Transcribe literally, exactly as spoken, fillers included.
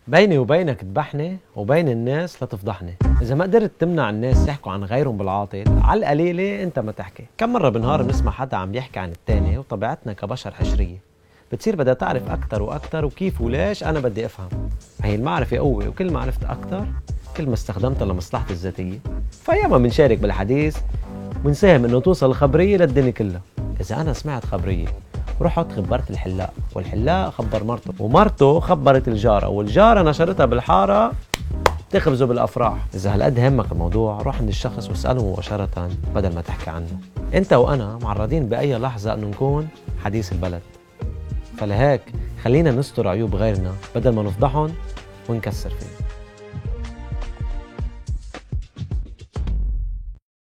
بيني وبينك تذبحني وبين الناس لا تفضحني. إذا ما قدرت تمنع الناس يحكوا عن غيرهم بالعاطل، على القليلة أنت ما تحكي. كم مرة بالنهار بنسمع حدا عم يحكي عن التاني، وطبيعتنا كبشر حشرية بتصير بدها تعرف أكتر وأكتر، وكيف وليش أنا بدي أفهم. هي المعرفة قوة، وكل ما عرفت أكتر كل ما استخدمتها لمصلحتي الذاتية. فأياما بنشارك بالحديث ونساهم إنه توصل الخبرية للدنيا كلها. إذا أنا سمعت خبرية رحت خبرت الحلاق، والحلاق خبر مرته، ومرته خبرت الجارة، والجارة نشرتها بالحارة تخبزوا بالأفراح. إذا هالقد همك الموضوع روح عند الشخص واسأله مباشرة بدل ما تحكي عنه. أنت وأنا معرضين بأي لحظة أنه نكون حديث البلد، فلهيك خلينا نستر عيوب غيرنا بدل ما نفضحهم ونكسر فيه.